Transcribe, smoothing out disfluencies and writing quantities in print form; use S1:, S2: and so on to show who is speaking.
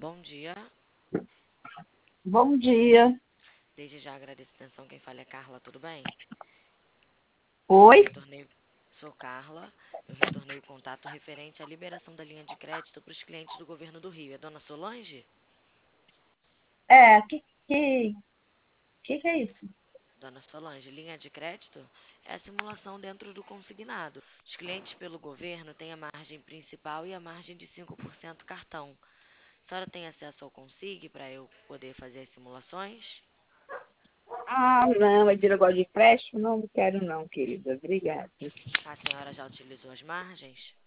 S1: Bom dia.
S2: Bom dia.
S1: Desde já agradeço a atenção. Quem fala é Carla, tudo bem?
S2: Oi?
S1: Sou Carla. Eu retornei o contato referente à liberação da linha de crédito para os clientes do governo do Rio. É Dona Solange?
S2: É, que é isso?
S1: Dona Solange, linha de crédito é a simulação dentro do consignado. Os clientes pelo governo têm a margem principal e a margem de 5% cartão. A senhora tem acesso ao Consig para eu poder fazer as simulações?
S2: Ah, não, é de negócio de empréstimo? Não quero não, querida. Obrigada.
S1: A senhora já utilizou as margens?